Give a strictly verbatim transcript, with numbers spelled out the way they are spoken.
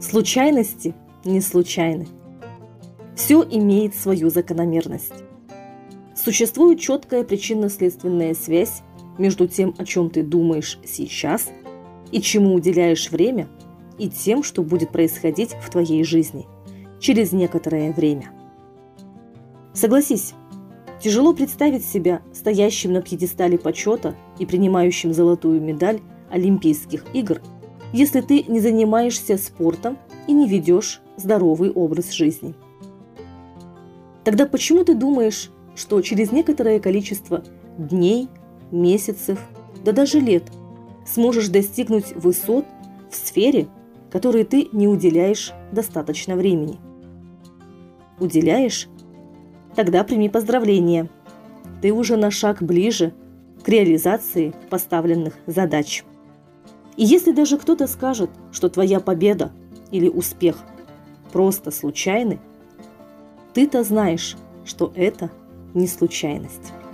Случайности не случайны. Все имеет свою закономерность. Существует четкая причинно-следственная связь между тем, о чем ты думаешь сейчас, и чему уделяешь время, и тем, что будет происходить в твоей жизни через некоторое время. Согласись, тяжело представить себя стоящим на пьедестале почета и принимающим золотую медаль Олимпийских игр, если ты не занимаешься спортом и не ведешь здоровый образ жизни. Тогда почему ты думаешь, что через некоторое количество дней, месяцев, да даже лет сможешь достигнуть высот в сфере, которой ты не уделяешь достаточно времени? Уделяешь? Тогда прими поздравления. Ты уже на шаг ближе к реализации поставленных задач. И если даже кто-то скажет, что твоя победа или успех просто случайны, ты-то знаешь, что это не случайность.